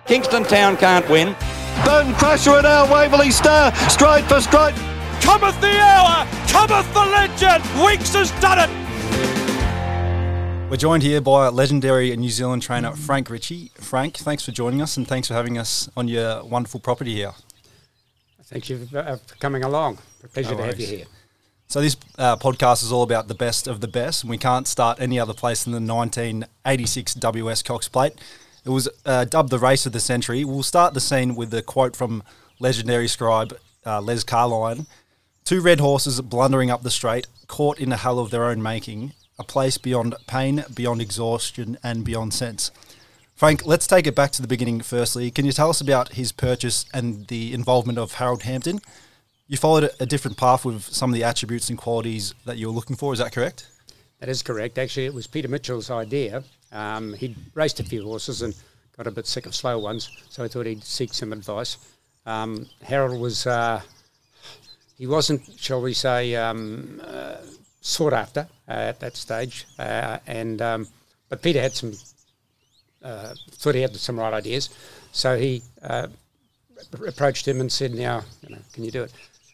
Kingston Town can't win. Bone Crusher and our Waverley Star, stride for stride. Cometh the hour, cometh the legend, Winks has done it. We're joined here by legendary New Zealand trainer Frank Ritchie. Frank, thanks for joining us and thanks for having us on your wonderful property here. Thank you for coming along. A pleasure to have you here. So this podcast is all about the best of the best, and we can't start any other place than the 1986 WS Cox Plate. It was dubbed the race of the century. We'll start the scene with the quote from legendary scribe Les Carline. Two red horses blundering up the straight, caught in a hell of their own making, a place beyond pain, beyond exhaustion and beyond sense. Frank, let's take it back to the beginning firstly. Can you tell us about his purchase and the involvement of Harold Hampton? You followed a different path with some of the attributes and qualities that you were looking for, is that correct? That is correct. Actually, it was Peter Mitchell's idea. He'd raced a few horses and got a bit sick of slow ones, so I thought he'd seek some advice. Harold was, he wasn't, shall we say, sought after at that stage, but Peter had some, thought he had some right ideas, so he approached him and said, now, can you do it?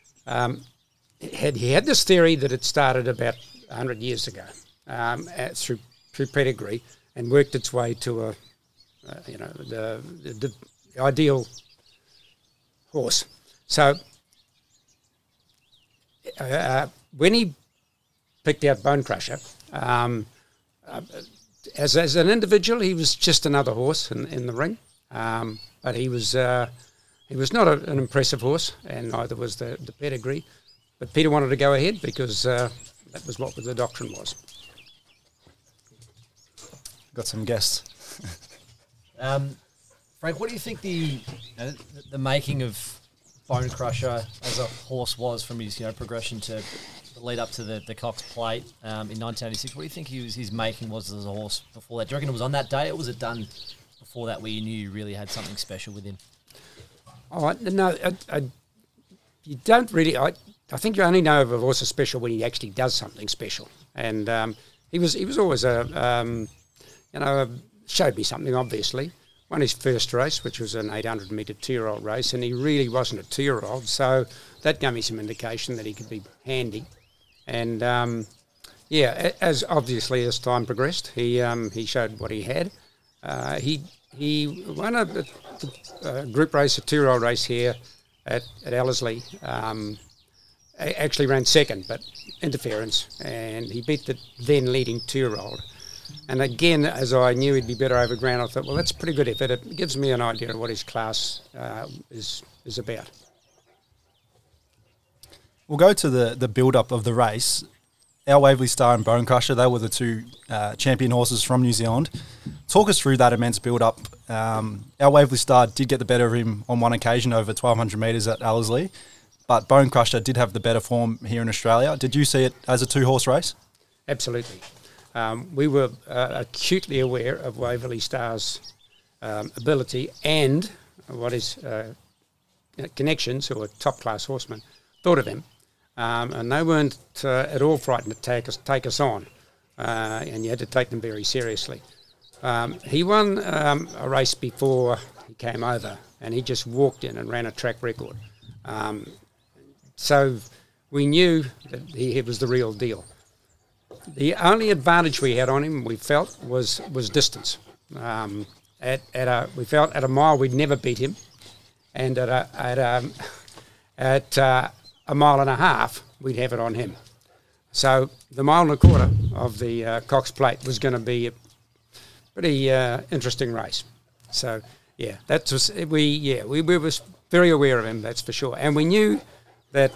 He had this theory that it started about 100 years ago through pedigree and worked its way to the ideal horse. So when he picked out Bone Crusher, as an individual, he was just another horse in the ring, but he was not an impressive horse, and neither was the pedigree. But Peter wanted to go ahead because that was what the doctrine was. Got some guests. Frank, what do you think the making of Bone Crusher as a horse was from his progression to the lead up to the Cox Plate in 1986? What do you think his making was as a horse before that? Do you reckon it was on that day, or was it done before that where you knew you really had something special with him? Oh, no, you don't really. I think you only know if a horse is special when he actually does something special. And he was always showed me something, obviously. Won his first race, which was an 800-metre 2-year-old race, and he really wasn't a 2-year-old, so that gave me some indication that he could be handy. And, as time progressed, he showed what he had. He won a group race, a 2-year-old race here at Ellerslie. Actually ran second, but interference, and he beat the then leading 2-year-old. And again, as I knew he'd be better over ground, I thought, well, that's a pretty good effort. It gives me an idea of what his class is about. We'll go to the build-up of the race. Our Waverley Star and Bone Crusher, they were the two champion horses from New Zealand. Talk us through that immense build-up. Our Waverley Star did get the better of him on one occasion over 1,200 metres at Ellerslie, but Bone Crusher did have the better form here in Australia. Did you see it as a two-horse race? Absolutely. We were acutely aware of Waverley Star's ability and what his connections, who were top-class horsemen, thought of him. And they weren't at all frightened to take us on, and you had to take them very seriously. He won a race before he came over, and he just walked in and ran a track record. So we knew that he was the real deal. The only advantage we had on him, we felt, was distance. We felt at a mile we'd never beat him, and at a mile and a half we'd have it on him. So the mile and a quarter of the Cox Plate was going to be a pretty interesting race. So we were very aware of him, that's for sure, and we knew that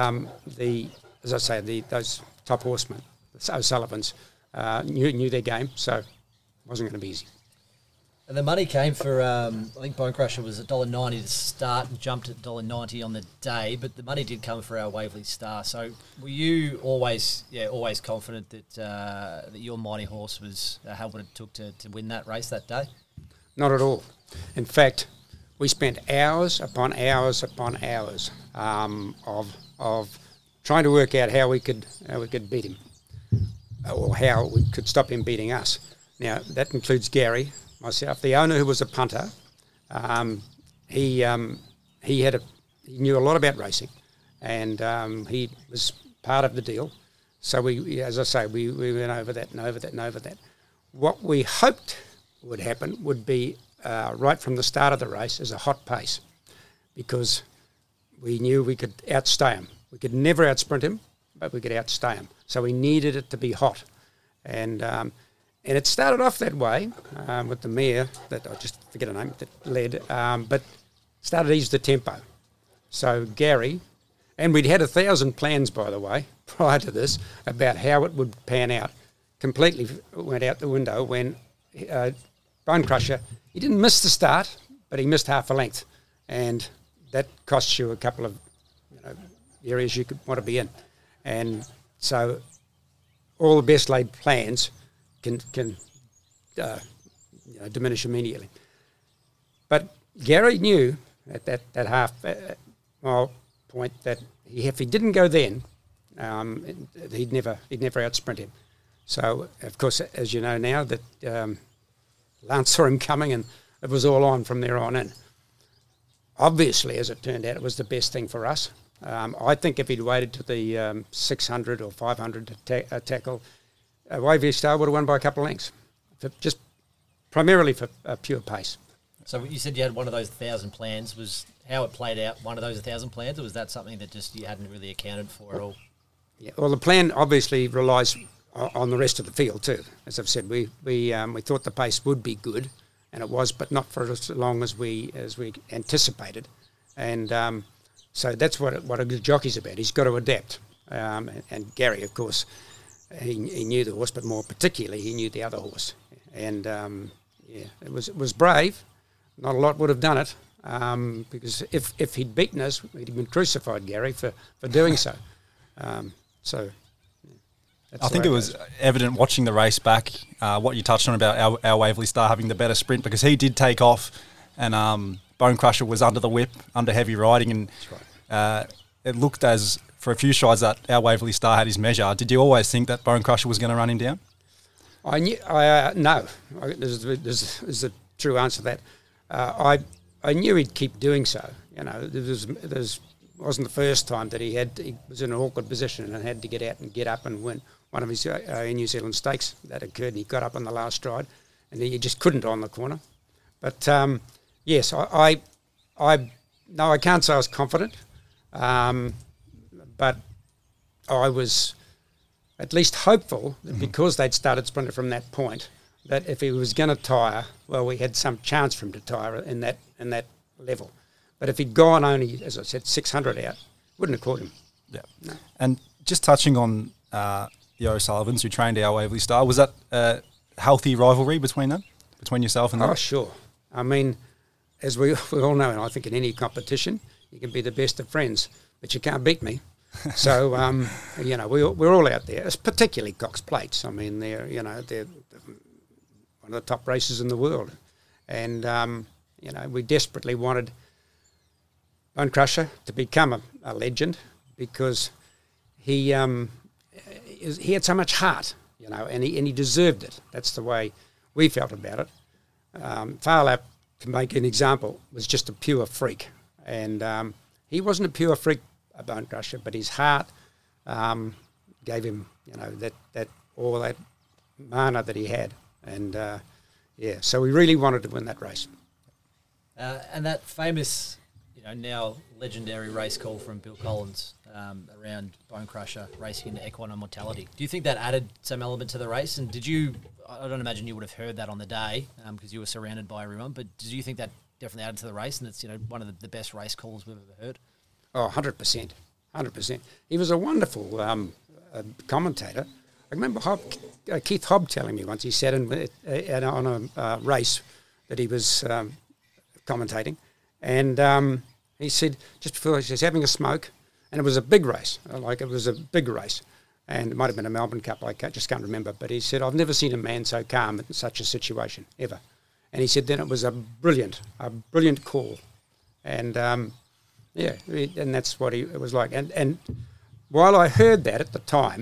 those top horsemen, the O'Sullivans, knew their game, so it wasn't going to be easy. And the money came for, I think Bone Crusher was $1.90 to start and jumped at $1.90 on the day, but the money did come for our Waverley Star. So were you always confident that your mighty horse was had what it took to win that race that day? Not at all. In fact, we spent hours upon hours upon hours of trying to work out how we could beat him, or how we could stop him beating us. Now, that includes Gary, myself, the owner, who was a punter, He knew a lot about racing, and he was part of the deal. So we, as I say, we went over that and over that and over that. What we hoped would happen would be right from the start of the race is a hot pace, because we knew we could outstay him. We could never outsprint him, but we could outstay him. So we needed it to be hot, and it started off that way with the mare that I just forget her name that led, but started to ease the tempo. So Gary, and we'd had 1,000 plans, by the way, prior to this about how it would pan out. Completely went out the window when Bone Crusher, he didn't miss the start, but he missed half a length, and that costs you a couple of areas you could want to be in. And so all the best laid plans can diminish immediately. But Gary knew at that half mile point that if he didn't go then, he'd never outsprint him. So, of course, as you know now, that Lance saw him coming, and it was all on from there on in. Obviously, as it turned out, it was the best thing for us. I think if he'd waited to the 600 or 500 to tackle, Waverley Star would have won by a couple of lengths, just primarily for pure pace. So you said you had one of those 1,000 plans. Was how it played out one of those 1,000 plans, or was that something that just you hadn't really accounted for at all? Yeah, well, the plan obviously relies on the rest of the field too. As I've said, we thought the pace would be good, and it was, but not for as long as we anticipated. And so that's what a good jockey's about. He's got to adapt. And Gary, of course, he knew the horse, but more particularly, he knew the other horse. And it was brave. Not a lot would have done it, because if he'd beaten us, he'd been crucified, Gary, for doing so. I think it was evident watching the race back, what you touched on about our Waverley Star having the better sprint, because he did take off, and Bone Crusher was under the whip, under heavy riding, and it looked as, for a few strides, that our Waverley Star had his measure. Did you always think that Bone Crusher was going to run him down? I knew. No. There's the true answer to that. I knew he'd keep doing so. This wasn't the first time that he was in an awkward position and had to get out and get up and win one of his New Zealand Stakes. That occurred, and he got up on the last stride, and he just couldn't on the corner. But yes, I can't say I was confident, but I was at least hopeful that because they'd started sprinting from that point, that if he was going to tire, well, we had some chance for him to tire in that level. But if he'd gone only, as I said, 600 out, wouldn't have caught him. Yeah. No. And just touching on the O'Sullivans, who trained our Waverley Star, was that a healthy rivalry between them, between yourself and them? Oh, sure. I mean, as we all know, and I think in any competition, you can be the best of friends, but you can't beat me. So, we're all out there, particularly Cox Plates. I mean, they're one of the top races in the world. And, we desperately wanted Bone Crusher to become a legend, because he had so much heart, and he deserved it. That's the way we felt about it. Phar Lap, to make an example, was just a pure freak, and he wasn't a pure freak, a Bone Crusher, but his heart gave him, that all that mana that he had, and so we really wanted to win that race. And that famous, now legendary race call from Bill Collins around Bone Crusher racing into equine mortality. Do you think that added some element to the race? And I don't imagine you would have heard that on the day because you were surrounded by everyone, but did you think that definitely added to the race, and it's one of the best race calls we've ever heard? Oh, 100%. 100%. He was a wonderful commentator. I remember Keith Hobb telling me once he sat on a race that he was commentating, and he said, just before he was having a smoke, and it was a big race, and it might have been a Melbourne Cup, I just can't remember, but he said, I've never seen a man so calm in such a situation, ever. And he said then it was a brilliant call. And, and that's what it was like. And while I heard that at the time,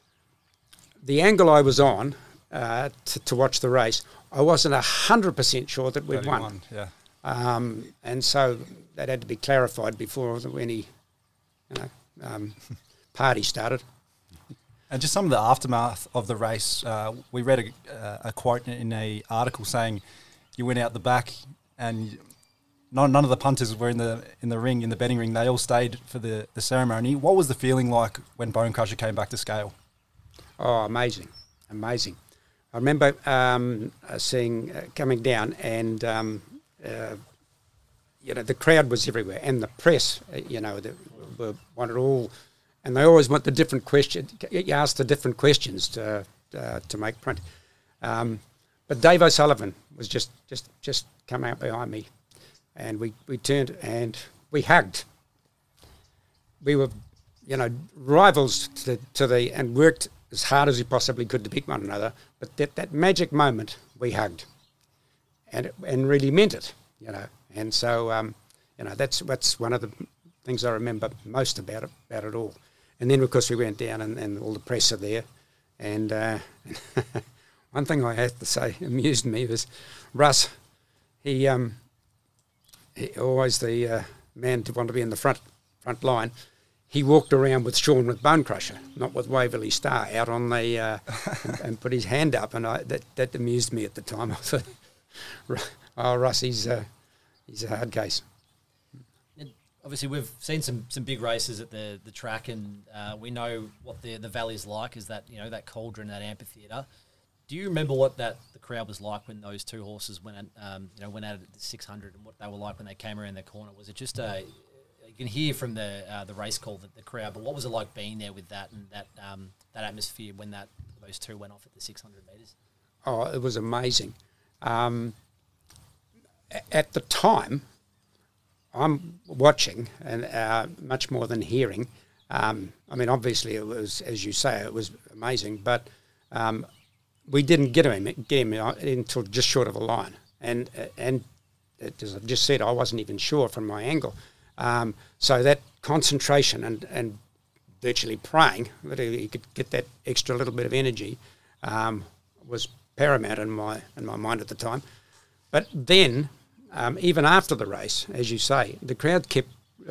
the angle I was on to watch the race, I wasn't 100% sure that we'd won. Yeah. And so that had to be clarified before any party started. And just some of the aftermath of the race, we read a quote in a article saying you went out the back and none of the punters were in the ring, in the betting ring. They all stayed for the ceremony. What was the feeling like when Bone Crusher came back to scale? Oh, amazing. I remember seeing coming down and, the crowd was everywhere and the press, wanted all, and they always want the different questions. You ask the different questions to make print. But Dave O'Sullivan was just come out behind me, and we turned and we hugged. We were, rivals and worked as hard as we possibly could to beat one another. But that magic moment, we hugged, and really meant it, And so, that's one of the things I remember most about it all. And then, of course, we went down and all the press are there. And one thing I have to say amused me was Russ. He always the man to want to be in the front line. He walked around with Sean with Bone Crusher, not with Waverley Star, out on the and put his hand up, and that amused me at the time. I thought, oh, Russ, he's a hard case. Obviously, we've seen some big races at the track, and we know what the valley's like. Is that that cauldron, that amphitheatre? Do you remember what the crowd was like when those two horses went at it at the 600, and what they were like when they came around the corner? Was it just you can hear from the race call that the crowd, but what was it like being there with that and that atmosphere when those two went off at the 600 metres? Oh, it was amazing. At the time, I'm watching and much more than hearing. Obviously it was, as you say, it was amazing, but we didn't get him until just short of a line. And as I've just said, I wasn't even sure from my angle. So that concentration and virtually praying that he could get that extra little bit of energy was paramount in my mind at the time. But then, even after the race, as you say, the crowd kept,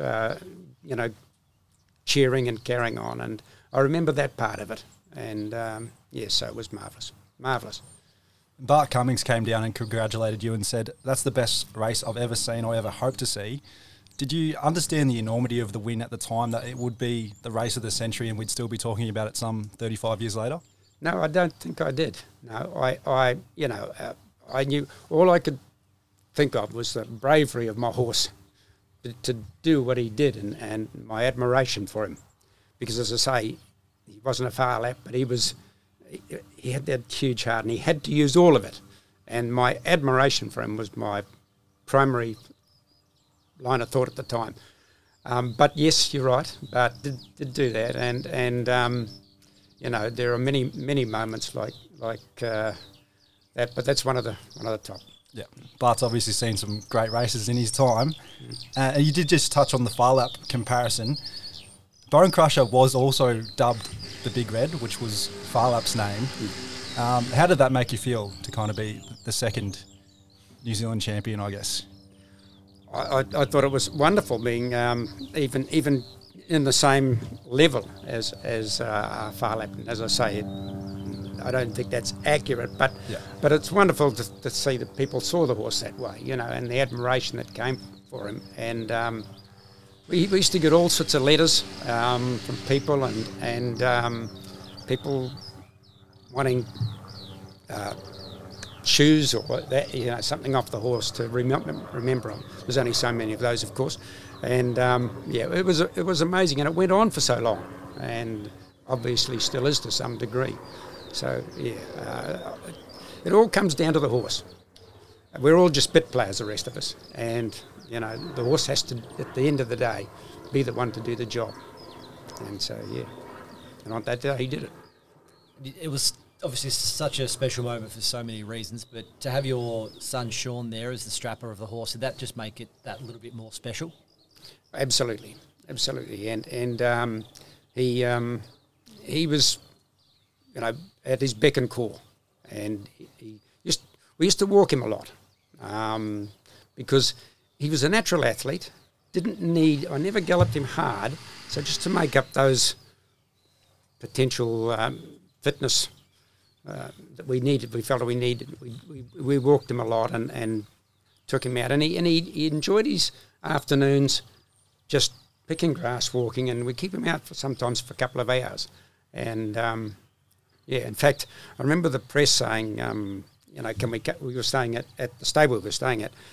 cheering and carrying on, and I remember that part of it. And so it was marvellous. Bart Cummings came down and congratulated you and said, "That's the best race I've ever seen or ever hoped to see." Did you understand the enormity of the win at the time, that it would be the race of the century and we'd still be talking about it some 35 years later? No, I don't think I did. No, I knew all I could think of was the bravery of my horse to do what he did, and my admiration for him, because as I say, he wasn't a far lap, but he had that huge heart and he had to use all of it, and my admiration for him was my primary line of thought at the time. But yes, you're right, Bart did do that, and there are many moments like that, but that's one of the top. Yeah, Bart's obviously seen some great races in his time. And you did just touch on the far lap comparison. Bone Crusher was also dubbed the Big Red, which was far lap's name. How did that make you feel to kind of be the second New Zealand champion, I guess? I thought it was wonderful being even in the same level as far lap. As I say, I don't think that's accurate, but it's wonderful to see that people saw the horse that way, and the admiration that came for him. And we used to get all sorts of letters from people and people wanting shoes or that, something off the horse to remember him. There's only so many of those, of course, and it was amazing, and it went on for so long, and obviously still is to some degree. So, it all comes down to the horse. We're all just bit players, the rest of us. And, the horse has to, at the end of the day, be the one to do the job. And so, and on that day, he did it. It was obviously such a special moment for so many reasons, but to have your son Sean there as the strapper of the horse, did that just make it that little bit more special? Absolutely. And he was, at his beck and call, and we used to walk him a lot. because he was a natural athlete. I never galloped him hard, so just to make up those potential fitness that we needed, we felt we needed. We walked him a lot and took him out, and he enjoyed his afternoons just picking grass, walking, and we keep him out sometimes for a couple of hours. And in fact, I remember the press saying, we were staying at the stable we were staying at.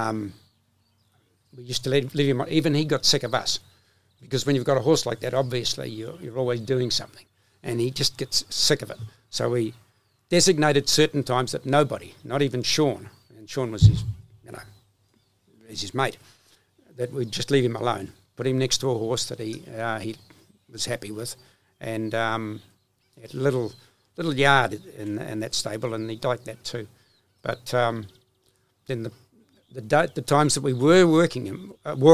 We used to leave him. Even he got sick of us, because when you've got a horse like that, obviously you're always doing something, and he just gets sick of it. So we designated certain times that nobody, not even Sean, and Sean was his mate, that we'd just leave him alone, put him next to a horse that he was happy with, and had a little yard in that stable, and he liked that too. But then the times that we were walking him,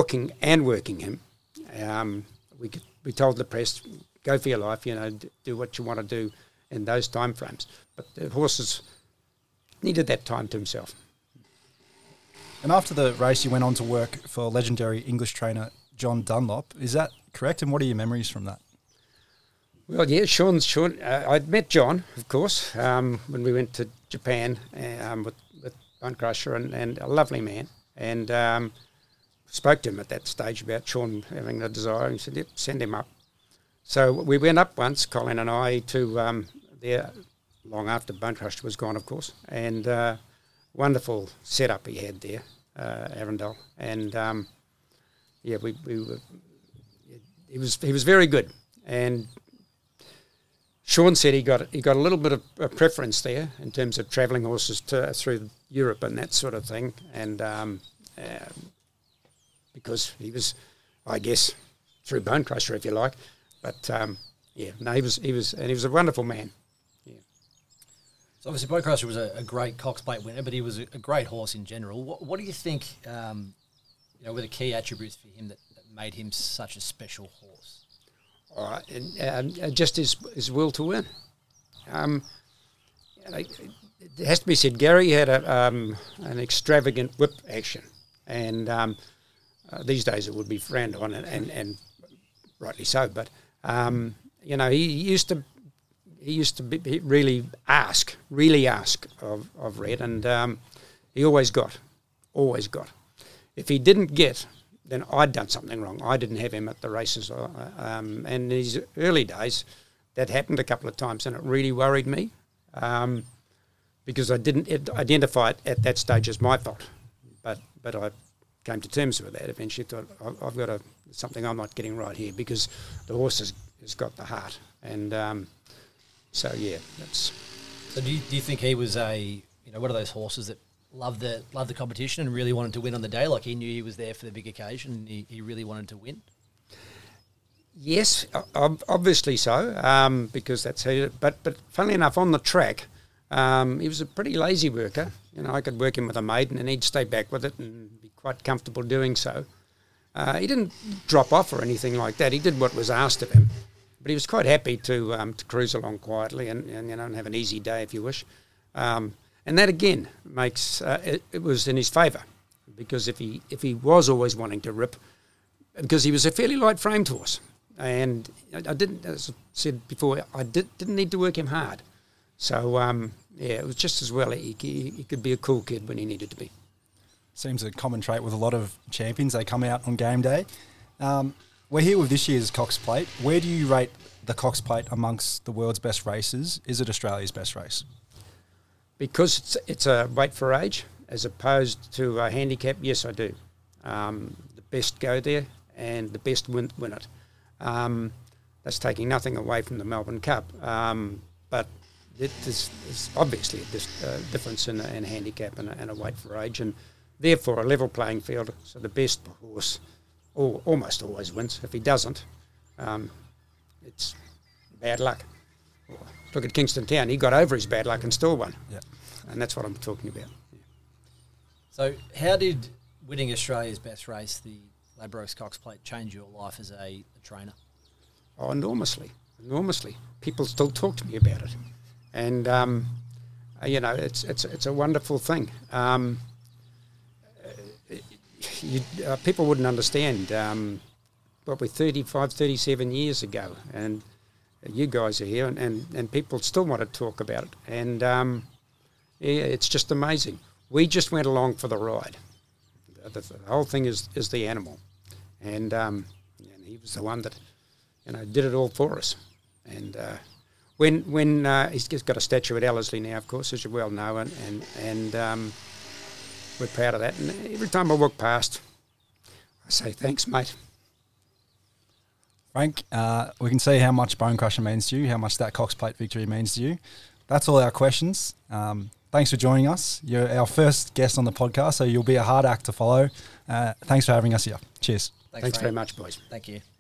we told the press, go for your life, do what you want to do in those time frames. But the horses needed that time to himself. And after the race, you went on to work for legendary English trainer John Dunlop. Is that correct? And what are your memories from that? Well, yeah, Sean. I'd met John, of course, when we went to Japan with Bone Crusher, and a lovely man. And spoke to him at that stage about Sean having the desire, and he said, yep, send him up. So we went up once, Colin and I, to there long after Bone Crusher was gone, of course, and wonderful setup he had there, Arundel, and we were. He was very good, and Sean said he got a little bit of a preference there in terms of travelling horses through Europe and that sort of thing, and because he was, I guess, through Bone Crusher, if you like, but he was a wonderful man. Yeah. So obviously Bone Crusher was a great Cox Plate winner, but he was a great horse in general. What do you think, were the key attributes for him that made him such a special horse? All right, and just his will to win. It has to be said, Gary had an extravagant whip action, and these days it would be frowned on, and rightly so. But he used to really ask of Red, and he always got. If he didn't get, then I'd done something wrong. I didn't have him at the races. And in his early days, that happened a couple of times, and it really worried me because I didn't identify it at that stage as my fault. But I came to terms with that. Eventually thought, I've got something I'm not getting right here, because the horse has got the heart. And that's... So do you think he was one of those horses that loved the competition and really wanted to win on the day? Like, he knew he was there for the big occasion and he really wanted to win? Yes, obviously so, because that's how. But funnily enough, on the track, he was a pretty lazy worker. I could work him with a maiden and he'd stay back with it and be quite comfortable doing so. He didn't drop off or anything like that. He did what was asked of him, but he was quite happy to cruise along quietly and have an easy day, if you wish. And that again makes it was in his favour, because if he was always wanting to rip, because he was a fairly light framed horse, and I didn't, as I said before, I didn't need to work him hard, so it was just as well he could be a cool kid when he needed to be. Seems a common trait with a lot of champions. They come out on game day. We're here with this year's Cox Plate. Where do you rate the Cox Plate amongst the world's best races? Is it Australia's best race? Because it's a weight for age as opposed to a handicap, yes, I do. The best go there and the best win it. That's taking nothing away from the Melbourne Cup, but there's obviously a difference in a handicap and a weight for age, and therefore a level playing field. So the best horse almost always wins. If he doesn't, it's bad luck. Look at Kingston Town. He got over his bad luck and still won. Yeah. And that's what I'm talking about. Yeah. So how did winning Australia's best race, the Ladbrokes Cox Plate, change your life as a trainer? Oh, enormously. People still talk to me about it. And, it's a wonderful thing. people wouldn't understand. What we're 35, 37 years ago, and you guys are here, and people still want to talk about it. And it's just amazing. We just went along for the ride. The whole thing is the animal, and he was the one that did it all for us. And when he's got a statue at Ellerslie now, of course, as you well know, and we're proud of that. And every time I walk past, I say thanks, mate. Frank, we can see how much Bone Crusher means to you, how much that Cox Plate victory means to you. That's all our questions. Thanks for joining us. You're our first guest on the podcast, so you'll be a hard act to follow. Thanks for having us here. Cheers. Thanks very much, boys. Thank you.